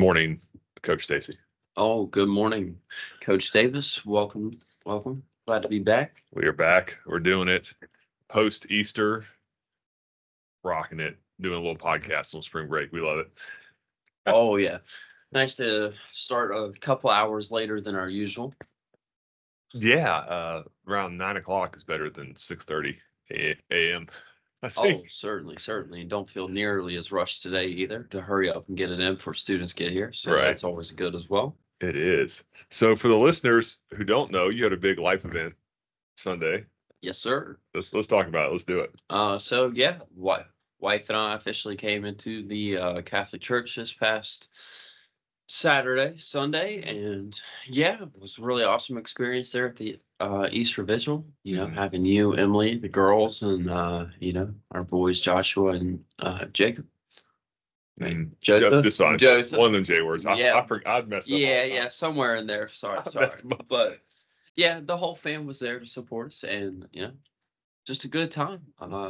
morning, Coach Stacy. Oh, good morning, Coach Davis. Welcome, welcome. Glad to be back. We are back. We're doing it post Easter, rocking it, doing a little podcast on spring break. We love it. Oh yeah, nice to start a couple hours later than our usual. Yeah, around 9 o'clock is better than 6:30 a.m. I Oh, think. certainly. Don't feel nearly as rushed today either to hurry up and get it in before students get here. So Right. that's always good as well. It is. So for the listeners who don't know, you had a big life event Sunday. Yes, sir. Let's talk about it. Let's do it. So yeah, wife and I officially came into the Catholic Church this past Sunday, and yeah, it was a really awesome experience there at the Easter Vigil. Having you, Emily, the girls, and our boys Joshua and Jacob. Joseph. One of them J words. Yeah. I'd messed up. Yeah, somewhere in there. Sorry. But yeah, the whole fam was there to support us, and just a good time.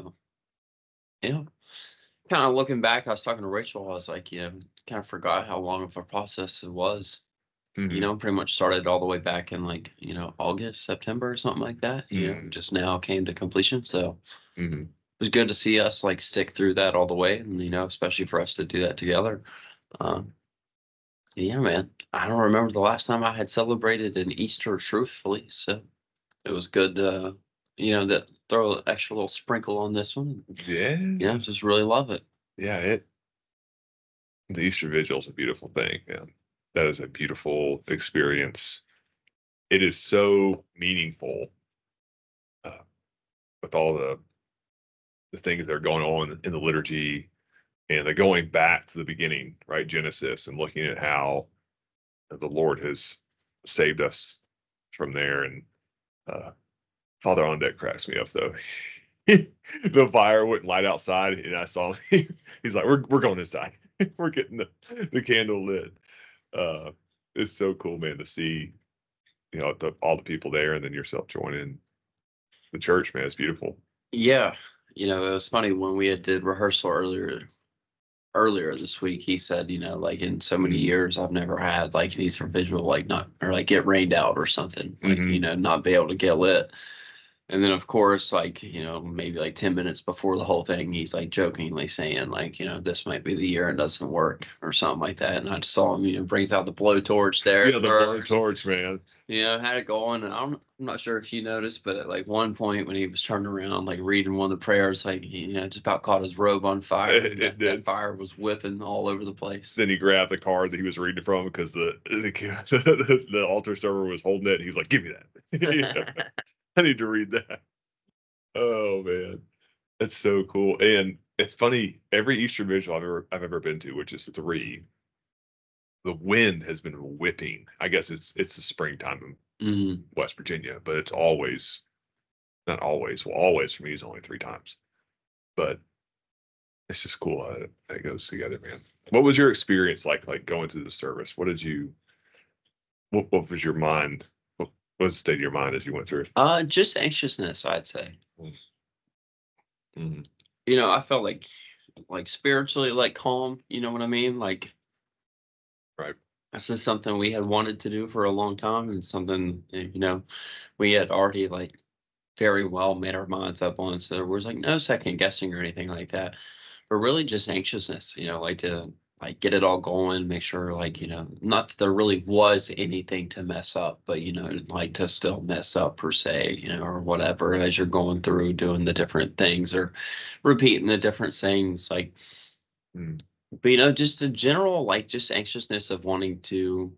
Kind of looking back, I was talking to Rachel. I was like, kind of forgot how long of a process it was. Pretty much started all the way back in August, September, or something like that. Just now came to completion. So it was good to see us stick through that all the way, and especially for us to do that together. Yeah, man. I don't remember the last time I had celebrated an Easter truthfully, so it was good. That throw an extra little sprinkle on this one. Yeah. Just really love it. Yeah, the Easter Vigil is a beautiful thing, man. That is a beautiful experience. It is so meaningful with all the things that are going on in the liturgy, and the going back to the beginning, right? Genesis, and looking at how the Lord has saved us from there. And Father Ondeck cracks me up though. The fire wouldn't light outside, and I saw he's like, we're going inside. We're getting the candle lit. It's so cool, man, to see all the people there, and then yourself joining the church, man. It's beautiful. Yeah, it was funny when we did rehearsal earlier this week. He said, in so many years I've never had an Easter Vigil get rained out or something, not be able to get lit. And then, of course, maybe 10 minutes before the whole thing, he's jokingly saying, this might be the year it doesn't work or something like that. And I just saw him, brings out the blowtorch there. Yeah, the blowtorch, man. Had it going. And I'm not sure if you noticed, but at one point when he was turning around, reading one of the prayers, just about caught his robe on fire. It did. That fire was whipping all over the place. Then he grabbed the card that he was reading from because the altar server was holding it. And he was like, give me that. I need to read that. Oh man, that's so cool. And it's funny, every Easter Vigil I've ever been to, which is 3, the wind has been whipping. I guess it's the springtime in West Virginia, but it's always, not always. Well, always for me is only 3 times. But it's just cool how that goes together, man. What was your experience like going to the service? What was your mind? What was the state of your mind as you went through it? Just anxiousness, I'd say. Mm-hmm. I felt like spiritually calm. You know what I mean? Right. This is something we had wanted to do for a long time, and something we had already very well made our minds up on. So there was no second guessing or anything like that, but really just anxiousness. To get it all going, make sure not that there really was anything to mess up, but to still mess up per se, or whatever, as you're going through doing the different things or repeating the different things, but just a general just anxiousness of wanting to,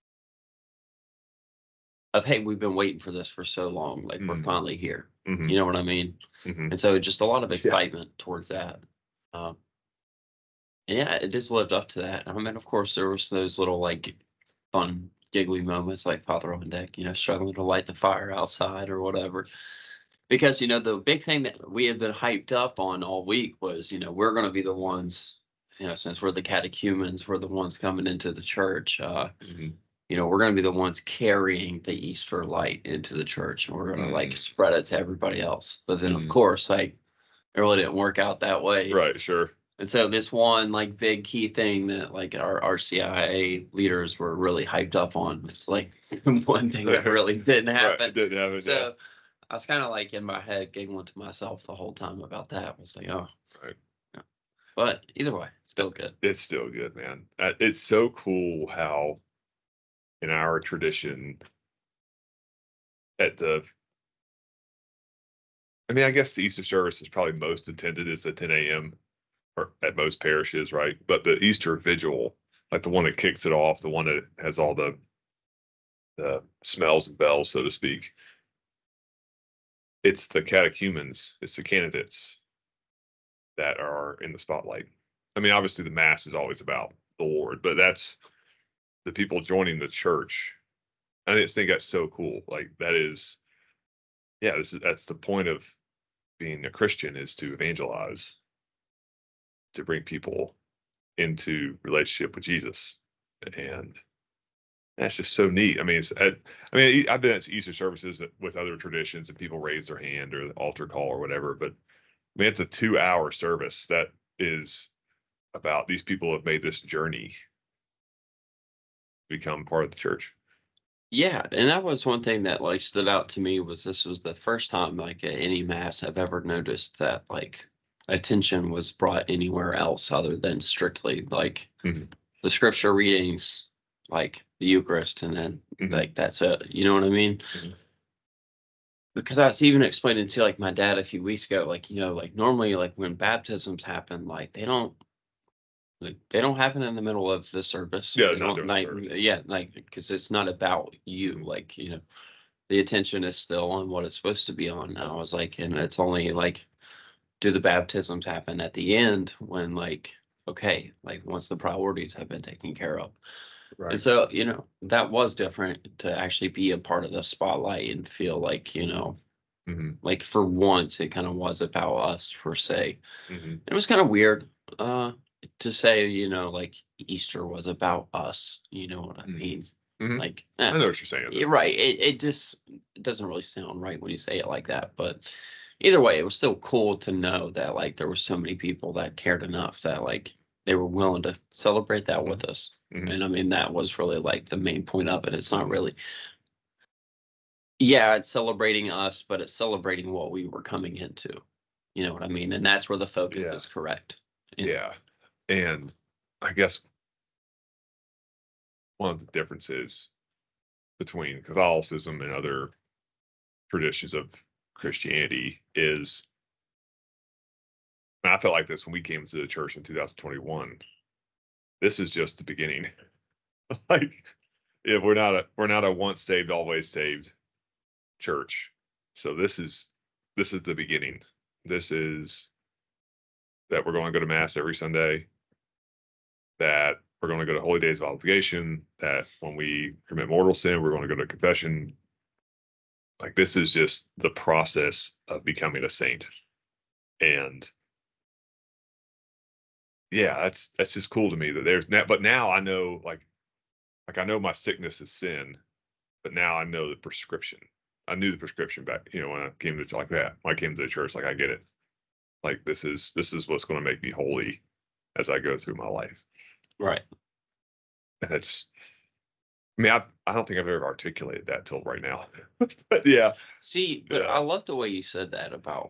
hey, we've been waiting for this for so long, we're finally here. You know what I mean? And so just a lot of excitement towards that. Yeah, it just lived up to that. I mean, of course, there was those little fun, giggly moments like Father Ondeck, struggling to light the fire outside or whatever. Because, the big thing that we had been hyped up on all week was, we're going to be the ones, since we're the catechumens, we're the ones coming into the church. We're going to be the ones carrying the Easter light into the church, and we're going to spread it to everybody else. But then, of course, it really didn't work out that way. Right, sure. And so this one like big key thing that like our RCIA leaders were really hyped up on. It's like one thing that really didn't Right, happen. it didn't happen. So I was kind of like in my head giggling to myself the whole time about that. I was like, oh, Right. yeah. But either way, still good. It's still good, man. It's so cool how in our tradition at the I mean, I guess the Easter service is probably most attended. It's at 10 a.m. or at most parishes, right? But the Easter vigil, like the one that kicks it off, the one that has all the smells and bells, so to speak, it's the catechumens, it's the candidates that are in the spotlight. I mean, obviously the mass is always about the Lord, but that's the people joining the church. I just think that's so cool. Like that is, yeah, that's the point of being a Christian, is to evangelize, to bring people into relationship with Jesus. And that's just so neat. I mean, I've been at Easter services with other traditions and people raise their hand or the altar call or whatever, but I mean, it's a 2-hour service that is about these people have made this journey to become part of the church. Yeah, and that was one thing that like stood out to me was this was the first time like at any mass I've ever noticed that like attention was brought anywhere else other than strictly like the scripture readings, like the Eucharist, and then like that's it. You know what I mean? Because I was even explaining to like my dad a few weeks ago, like, you know, like normally like when baptisms happen, like they don't happen in the middle of the service. Yeah, They don't like, yeah, like because it's not about you. Like, you know, the attention is still on what it's supposed to be on. And I was like, and it's only like, do the baptisms happen at the end when like, okay, like once the priorities have been taken care of. Right. And so, you know, that was different to actually be a part of the spotlight and feel like, you know, like for once it kind of was about us per se. It was kind of weird to say, you know, like Easter was about us. You know what I mean? Like, I know what you're saying. You're right. It just doesn't really sound right when you say it like that. But either way, it was still cool to know that like there were so many people that cared enough that like they were willing to celebrate that with us. And I mean, that was really like the main point of it. It's not really, yeah, it's celebrating us, but it's celebrating what we were coming into. You know what I mean? And that's where the focus is correct. Yeah. And I guess one of the differences between Catholicism and other traditions of Christianity is, and I felt like this when we came to the church in 2021, this is just the beginning. Like, if we're not a once saved, always saved church. So this is the beginning. This is that we're going to go to mass every Sunday, that we're going to go to holy days of obligation, that when we commit mortal sin, we're going to go to confession. Like, this is just the process of becoming a saint. And yeah, that's just cool to me that there's that. But now I know, like I know my sickness is sin, but now I know the prescription. I knew the prescription back, you know, when I came to like that. When I came to the church, like I get it. Like this is what's going to make me holy as I go through my life. Right. And I just, I mean, I don't think I've ever articulated that till right now. But yeah. See, but I love the way you said that about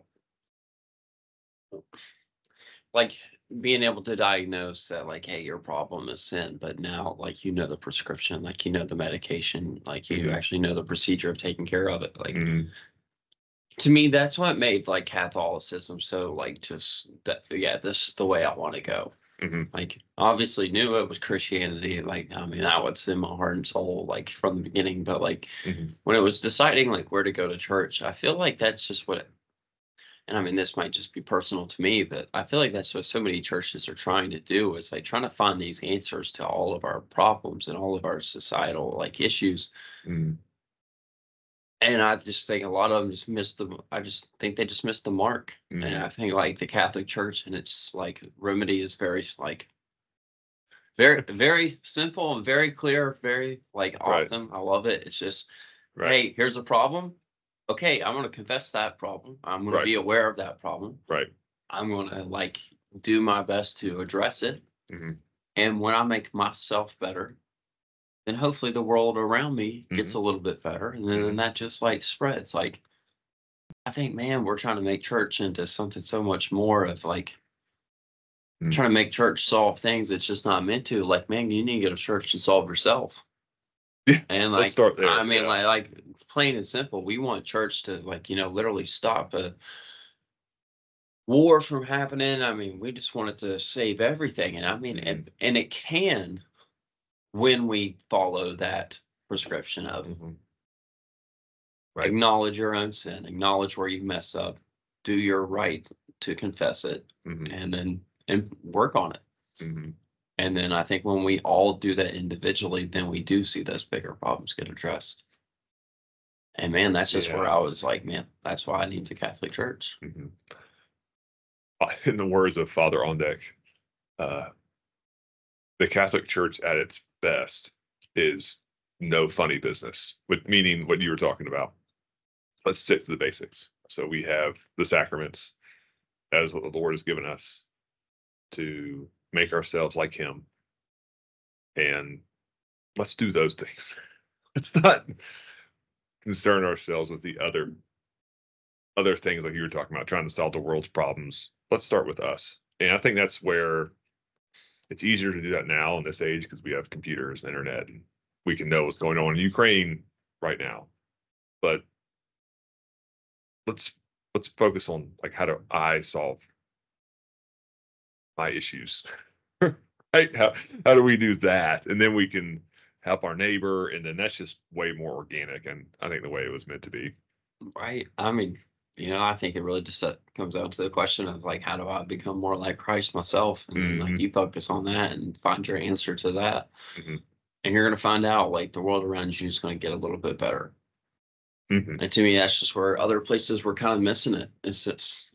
like being able to diagnose that, like, hey, your problem is sin, but now, like, you know the prescription, like, you know the medication, like, you actually know the procedure of taking care of it. Like, to me, that's what made like Catholicism so like just that. Yeah, this is the way I want to go. Like, obviously knew it was Christianity. Like, I mean, that was in my heart and soul, like from the beginning. But like when it was deciding like where to go to church, I feel like that's just what. And I mean, this might just be personal to me, but I feel like that's what so many churches are trying to do, is like trying to find these answers to all of our problems and all of our societal like issues. And I just think a lot of them just missed the. I just think they just missed the mark. And I think like the Catholic Church and its like remedy is very like very, very simple and very clear, very like awesome. I love it. It's just, hey, here's a problem. Okay, I'm going to confess that problem. I'm going to be aware of that problem. Right. I'm going to like do my best to address it. Mm-hmm. And when I make myself better, then hopefully the world around me gets Mm-hmm. a little bit better. And then that just like spreads. Like, I think, man, we're trying to make church into something so much more of like trying to make church solve things it's just not meant to. Like, man, you need to go to church and solve yourself. Yeah, And let's like, start there. I mean, Yeah. like plain and simple, we want church to like, literally stop a war from happening. I mean, we just want it to save everything. And I mean, and it can when we follow that prescription of Mm-hmm. Right. acknowledge your own sin, acknowledge where you mess up, do your right to confess it, Mm-hmm. and then work on it. Mm-hmm. And then I think when we all do that individually, then we do see those bigger problems get addressed. And man, that's just where I was like, man, that's why I need the Catholic Church. Mm-hmm. In the words of Father Ondeck, the Catholic Church at its best is no funny business, meaning what you were talking about. Let's stick to the basics. So we have the sacraments as what the Lord has given us to make ourselves like Him. And let's do those things. Let's not concern ourselves with the other things like you were talking about, trying to solve the world's problems. Let's start with us. And I think that's where it's easier to do that now in this age because we have computers and internet and we can know what's going on in Ukraine right now. But let's focus on like how do I solve my issues? Right? How do we do that? And then we can help our neighbor, and then that's just way more organic, and I think the way it was meant to be. Right. I mean, I think it really just comes down to the question of like, how do I become more like Christ myself? And then like you focus on that and find your answer to that. Mm-hmm. And you're going to find out like the world around you is going to get a little bit better. Mm-hmm. And to me, that's just where other places were kind of missing it. It's just,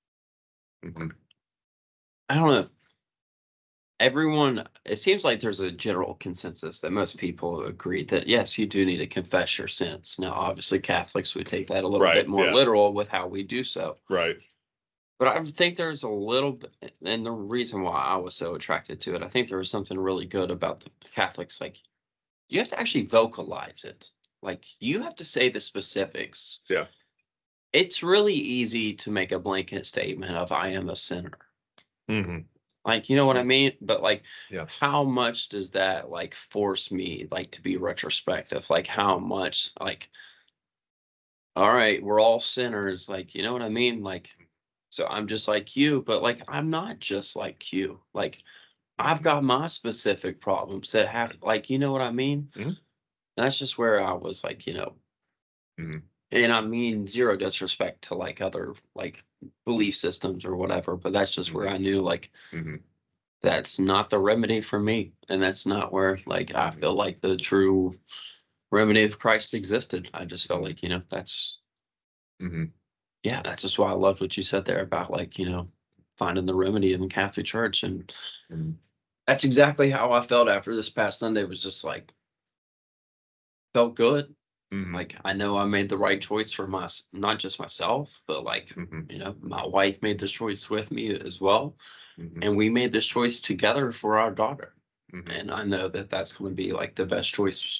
I don't know. Everyone, it seems like there's a general consensus that most people agree that yes, you do need to confess your sins. Now, obviously, Catholics would take that a little bit more literal with how we do so. Right. But I think there's a little bit, and the reason why I was so attracted to it, I think there was something really good about the Catholics. Like, you have to actually vocalize it. Like, you have to say the specifics. Yeah. It's really easy to make a blanket statement of I am a sinner. Mm-hmm. Like, you know what I mean? But like, yeah. How much does that like force me like to be retrospective? Like how much like, all right, we're all sinners. Like, you know what I mean? Like, so I'm just like you, but like, I'm not just like you. Like, I've got my specific problems that have like, you know what I mean? Mm-hmm. That's just where I was like, mm-hmm. And I mean, zero disrespect to like other like belief systems or whatever, but that's just where I knew like, that's not the remedy for me. And that's not where like I feel like the true remedy of Christ existed. I just felt like, that's yeah, that's just why I loved what you said there about like, finding the remedy in the Catholic Church. And that's exactly how I felt after this past Sunday. Was just like felt good. Like I know I made the right choice for not just myself, but like my wife made this choice with me as well. And we made this choice together for our daughter. And I know that that's going to be like the best choice,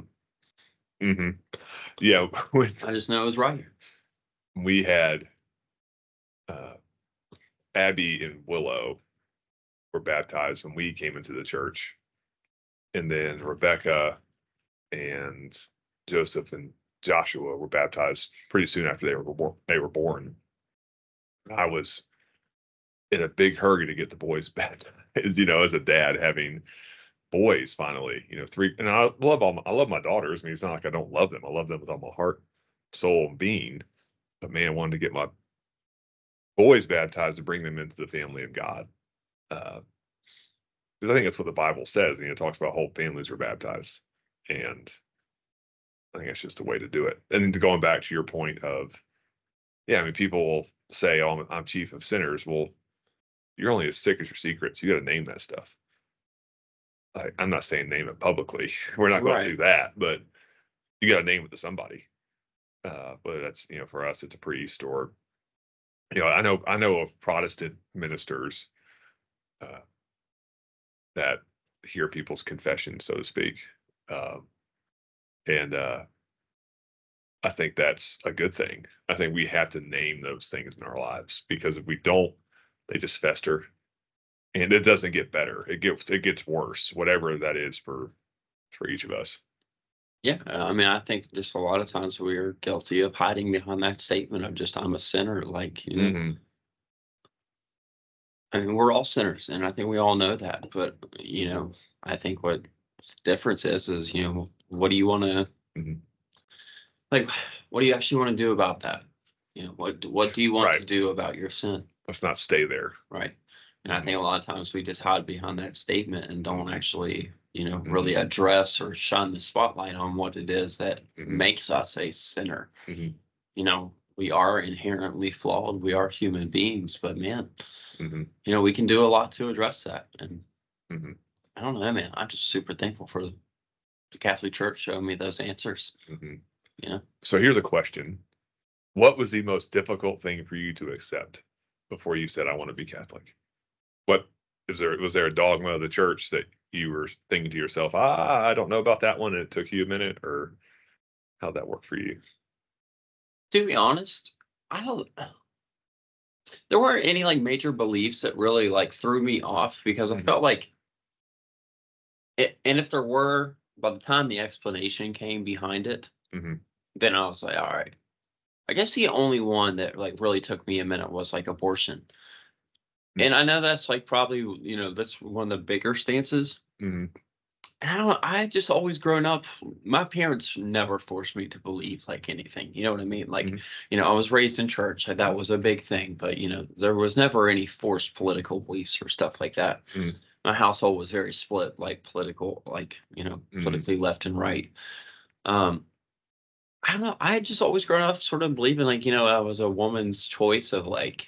Yeah. I just know it was right. We had Abby and Willow were baptized when we came into the church. And then Rebecca and Joseph and Joshua were baptized pretty soon after they were born. I was in a big hurry to get the boys baptized, as a dad having boys finally, 3. And I love my daughters. I mean, it's not like I don't love them. I love them with all my heart, soul, and being. But man, I wanted to get my boys baptized to bring them into the family of God. Because I think that's what the Bible says. It talks about whole families were baptized. And I think it's just a way to do it. And going back to your point of, yeah, I mean, people will say, "Oh, I'm chief of sinners." Well, you're only as sick as your secrets. You got to name that stuff. I'm not saying name it publicly. We're not going to do that, but you got to name it to somebody. Whether that's for us, it's a priest, or I know of Protestant ministers that hear people's confession, so to speak. And I think that's a good thing. I think we have to name those things in our lives, because if we don't, they just fester, and it doesn't get better. It gets worse, whatever that is for each of us. Yeah, I mean, I think just a lot of times we're guilty of hiding behind that statement of just I'm a sinner. Like, I mean, we're all sinners, and I think we all know that. But I think what the difference is what do you want to like? What do you actually want to do about that? What do you want to do about your sin? Let's not stay there. Right. And I think a lot of times we just hide behind that statement and don't actually, really address or shine the spotlight on what it is that makes us a sinner. We are inherently flawed. We are human beings, but man, we can do a lot to address that. And I don't know, man, I'm just super thankful for the Catholic Church showing me those answers. So here's a question. What was the most difficult thing for you to accept before you said, I want to be Catholic? What was there a dogma of the church that you were thinking to yourself, I don't know about that one, and it took you a minute, or how'd that work for you? To be honest, there weren't any like major beliefs that really like threw me off, because I felt like and if there were, by the time the explanation came behind it, then I was like, all right. I guess the only one that like really took me a minute was like abortion. And I know that's like probably, that's one of the bigger stances. And I just always grown up, my parents never forced me to believe like anything. You know what I mean? Like, I was raised in church. That was a big thing. But, there was never any forced political beliefs or stuff like that. My household was very split, like political, like, politically left and right. I don't know. I had just always grown up sort of believing like, I was a woman's choice of like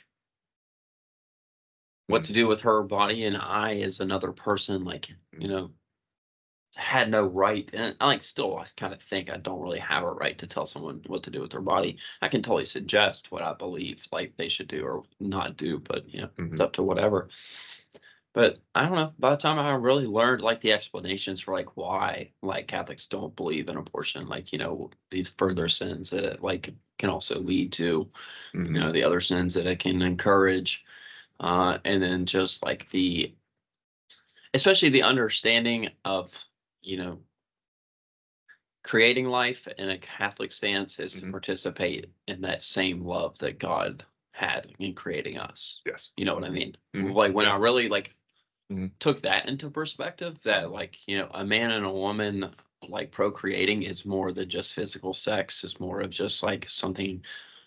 what to do with her body, and I as another person, like, had no right. And I still kind of think I don't really have a right to tell someone what to do with their body. I can totally suggest what I believe like they should do or not do, but it's up to whatever. But I don't know, by the time I really learned like the explanations for like why like Catholics don't believe in abortion, like, these further sins that it like can also lead to, the other sins that it can encourage. And then just like especially the understanding of, creating life in a Catholic stance is to participate in that same love that God had in creating us. Yes. You know what I mean? Like when I really like took that into perspective, that like, a man and a woman like procreating is more than just physical sex, is more of just like something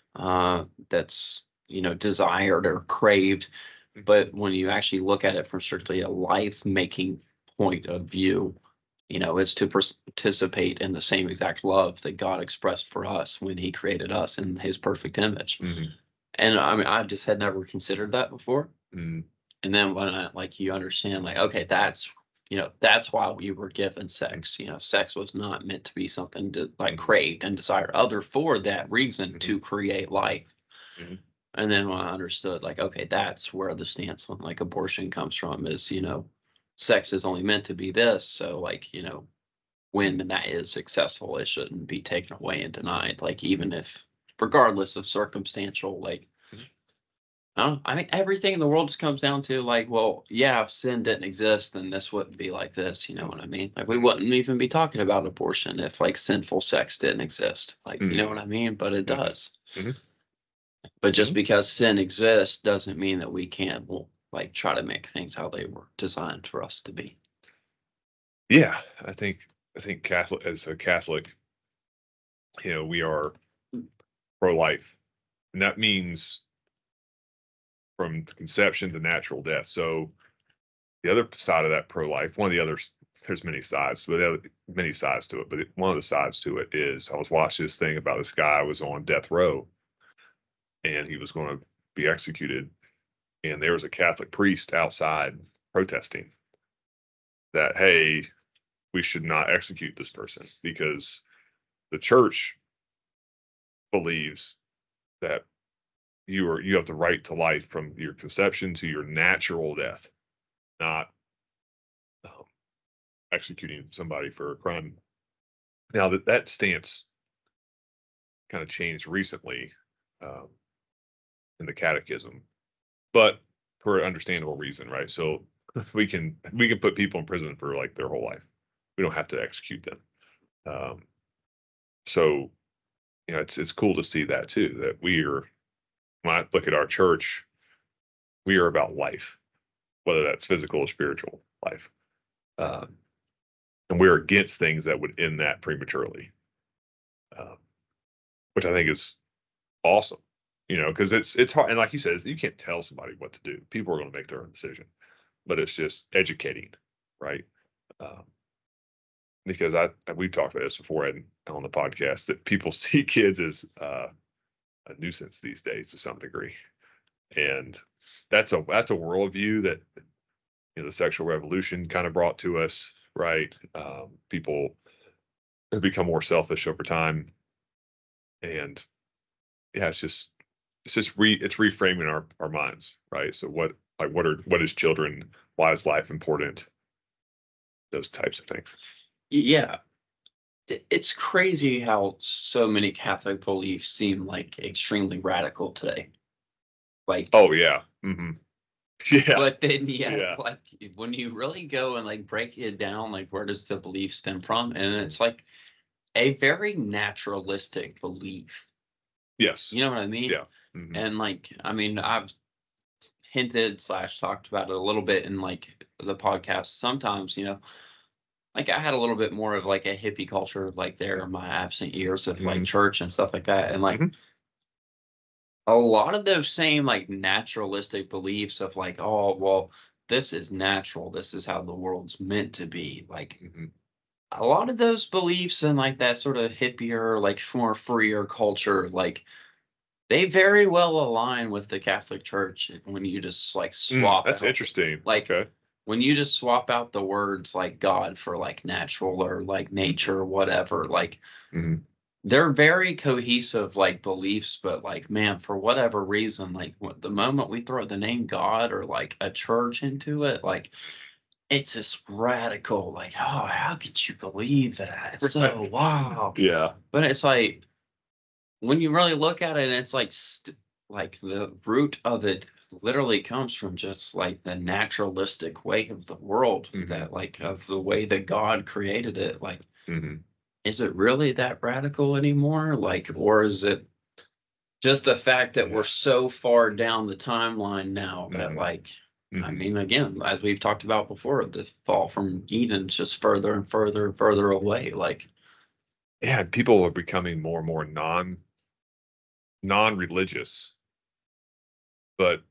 that's, desired or craved. But when you actually look at it from strictly a life-making point of view, it's to participate in the same exact love that God expressed for us when he created us in his perfect image. And I mean, I just had never considered that before. And then when you understand, like, okay, that's why we were given sex. Sex was not meant to be something to like craved and desired other for that reason to create life. And then when I understood, like, okay, that's where the stance on like abortion comes from, is, sex is only meant to be this. So like, when that is successful, it shouldn't be taken away and denied. Like, even if, regardless of circumstantial, like, I don't know, I mean, everything in the world just comes down to like, well, yeah, if sin didn't exist, then this wouldn't be like this. You know what I mean? Like, we wouldn't even be talking about abortion if like sinful sex didn't exist. Like, you know what I mean? But it does. But just because sin exists doesn't mean that we can't like try to make things how they were designed for us to be. Yeah, I think Catholic, as a Catholic, we are pro-life, and that means from conception to natural death. So the other side of that pro-life, one of the others, there's many sides, but many sides to it. But one of the sides to it is, I was watching this thing about this guy who was on death row, and he was going to be executed, and there was a Catholic priest outside protesting that, hey, we should not execute this person, because the church believes that you have the right to life from your conception to your natural death. not executing somebody for a crime. Now that stance kind of changed recently in the catechism, but for an understandable reason, right? So we can put people in prison for like their whole life. We don't have to execute them. So it's cool to see that too. That when I look at our church, we are about life, whether that's physical or spiritual life, and we're against things that would end that prematurely, which I think is awesome. Because it's hard, and like you said, you can't tell somebody what to do. People are going to make their own decision, but it's just educating, right? Because we've talked about this before on the podcast, that people see kids as a nuisance these days to some degree, and that's a worldview that the sexual revolution kind of brought to us, right? People have become more selfish over time, and yeah, it's reframing our minds, right? So what is children? Why is life important? Those types of things. Yeah. It's crazy how so many Catholic beliefs seem like extremely radical today. Like, oh yeah. Mm-hmm. Yeah. But then like when you really go and like break it down, like where does the belief stem from? And it's like a very naturalistic belief. Yes. You know what I mean? Yeah. Mm-hmm. And like, I mean, I've hinted / talked about it a little bit in like the podcast sometimes, like I had a little bit more of like a hippie culture, like there in my absent years of like church and stuff like that. And like a lot of those same like naturalistic beliefs of like, oh, well, this is natural. This is how the world's meant to be. Like a lot of those beliefs and like that sort of hippier, like more freer culture, like they very well align with the Catholic Church when you just like swap. That's interesting. Like, okay. When you just swap out the words like God for like natural or like nature or whatever, like they're very cohesive like beliefs, but like, man, for whatever reason, like the moment we throw the name God or like a church into it, like it's just radical. Like, oh, how could you believe that? It's so wow. Yeah. But it's like when you really look at it, it's like like the root of it literally comes from just like the naturalistic way of the world, that like of the way that God created it. Like, is it really that radical anymore? Like, or is it just the fact that we're so far down the timeline now that like, I mean, again, as we've talked about before, the fall from Eden is just further and further and further away. Like, yeah, people are becoming more and more non-religious, but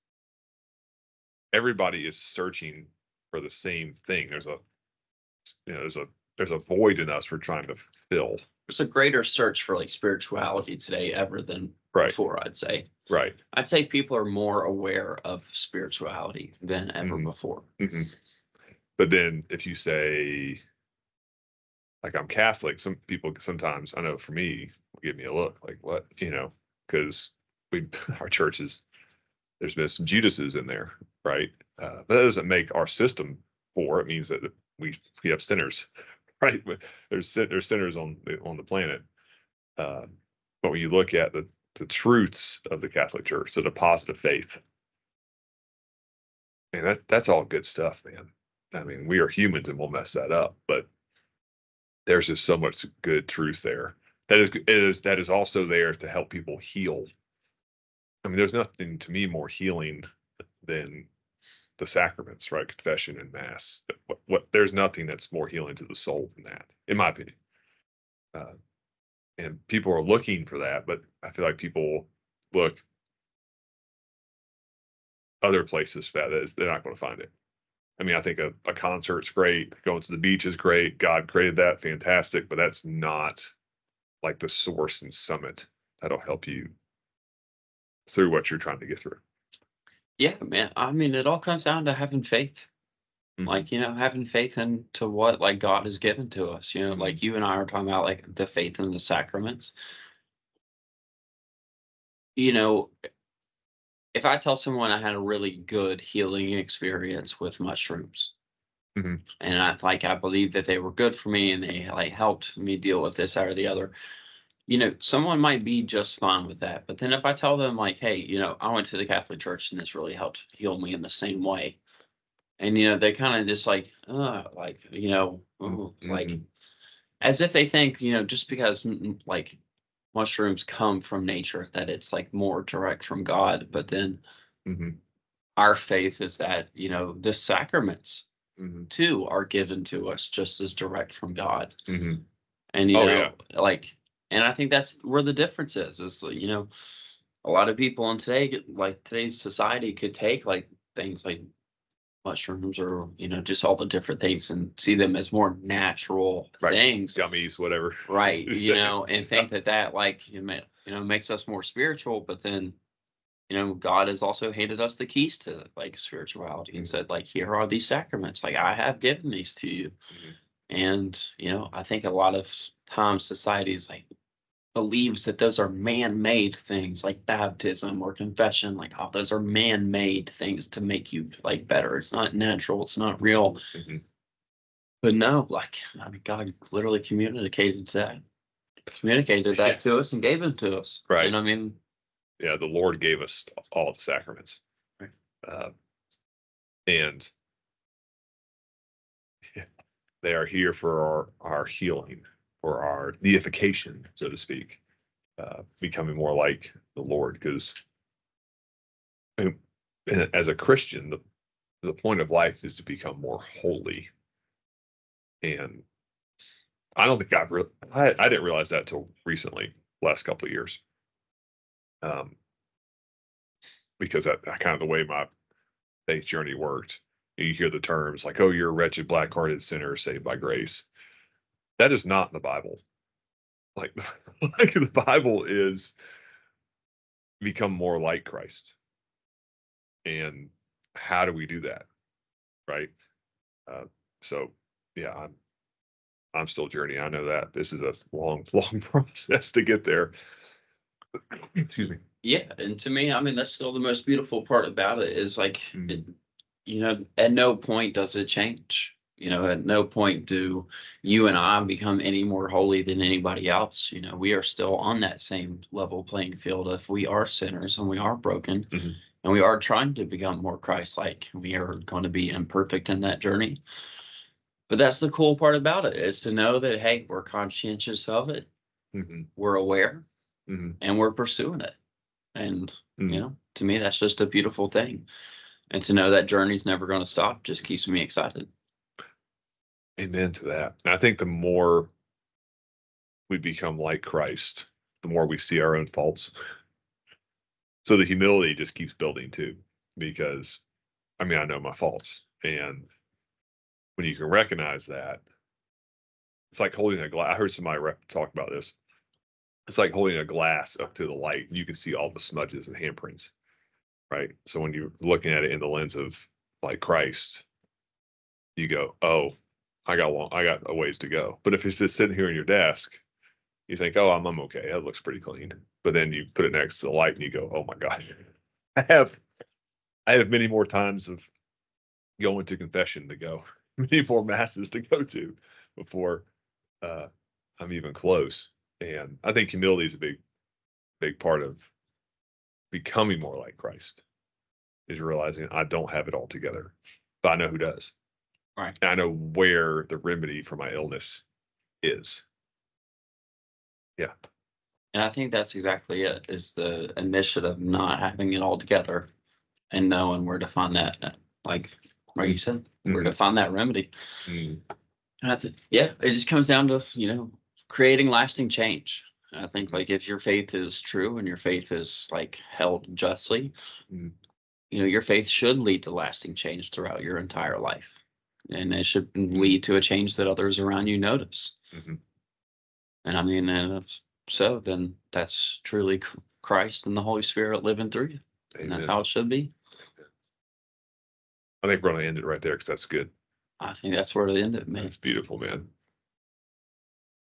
everybody is searching for the same thing. There's a void in us we're trying to fill. There's a greater search for like spirituality today ever than before, I'd say. Right. I'd say people are more aware of spirituality than ever before. But then if you say, like, I'm Catholic, some people sometimes, I know for me, will give me a look like, what, because our churches, there's been some Judases in there, right? But that doesn't make our system poor. It means that we have sinners, right? There's sinners on the planet. But when you look at the truths of the Catholic Church, the deposit of faith, and that's all good stuff, man. I mean, we are humans and we'll mess that up, but there's just so much good truth there. That is also there to help people heal. I mean, there's nothing to me more healing than the sacraments, right? Confession and Mass. There's nothing that's more healing to the soul than that, in my opinion. And people are looking for that, but I feel like people look other places for that. They're not going to find it. I mean, I think a concert's great. Going to the beach is great. God created that, fantastic. But that's not like the source and summit that'll help you through what you're trying to get through. Yeah, man. I mean, it all comes down to having faith. Like, having faith into what like God has given to us. Like you and I are talking about like the faith in the sacraments. if I tell someone I had a really good healing experience with mushrooms, Mhm. and I believe that they were good for me and they like helped me deal with this, that, or the other, someone might be just fine with that. But then if I tell them like, hey, I went to the Catholic Church and this really helped heal me in the same way, and they kind of just like, like, ooh, like Mhm. as if they think, just because like mushrooms come from nature, that it's like more direct from God. But then Mhm. our faith is that, the sacraments Mhm. too are given to us just as direct from God. Mhm. And, Oh yeah. like, and I think that's where the difference is, a lot of people in today's society could take like things like mushrooms or, just all the different things and see them as more natural Right. things. Gummies, whatever. Right. And think that like, makes us more spiritual, but then, God has also handed us the keys to like spirituality and said, like, here are these sacraments. Like, I have given these to you. Mhm. And, I think a lot of times society is like believes that those are man-made things like baptism or confession. Like, oh, those are man-made things to make you like better. It's not natural. It's not real. Mhm. But no, like, I mean, God literally communicated Yeah. that to us and gave it to us. Right. And I mean, Yeah, the Lord gave us all the sacraments. right. Uh, and they are here for our healing, for our deification, so to speak, becoming more like the Lord. Because as a Christian, the point of life is to become more holy. And I don't think I didn't realize that till recently, last couple of years, because that kind of the way my faith journey worked. You hear the terms like, "Oh, you're a wretched, black-hearted sinner saved by grace." That is not in the Bible. Like, like the Bible is become more like Christ. And how do we do that? Right. Uh, so yeah, I'm still journeying. I know that this is a long, long process to get there. Excuse me. Yeah, and to me, I mean, that's still the most beautiful part about it is like, Mm. at no point does it change. At no point do you and I become any more holy than anybody else. We are still on that same level playing field if we are sinners and we are broken Mhm. and we are trying to become more Christ-like. We are going to be imperfect in that journey. But that's the cool part about it is to know that, hey, we're conscientious of it, Mhm. we're aware, Mhm. and we're pursuing it. And, Mhm. to me, that's just a beautiful thing. And to know that journey's never going to stop just keeps me excited. Amen to that. And I think the more we become like Christ, the more we see our own faults. So the humility just keeps building too, because I mean, I know my faults. And when you can recognize that, it's like holding a glass. I heard somebody talk about this. It's like holding a glass up to the light. You can see all the smudges and handprints, right? So when you're looking at it in the lens of like Christ, you go, "Oh, I got a ways to go." But if it's just sitting here on your desk, you think, "Oh, I'm okay. That looks pretty clean." But then you put it next to the light and you go, "Oh my God, I have I have many more times of going to confession to go, many more masses to go to before uh, I'm even close." And I think humility is a big part of becoming more like Christ, is realizing I don't have it all together, but I know who does. Right. And I know where the remedy for my illness is. Yeah. And I think that's exactly it is the admission of not having it all together and knowing where to find that, like you said, where to Mhm. find that remedy. Mm. And yeah, it just comes down to, creating lasting change. And I think Mhm. like if your faith is true and your faith is like held justly, Mm. your faith should lead to lasting change throughout your entire life. And it should Mm. lead to a change that others around you notice. Mhm. And I mean, and if so, then that's truly Christ and the Holy Spirit living through you. And that's Amen. how it should be. I think we're going to end it right there because that's good. I think that's where to end it, man. That's beautiful, man.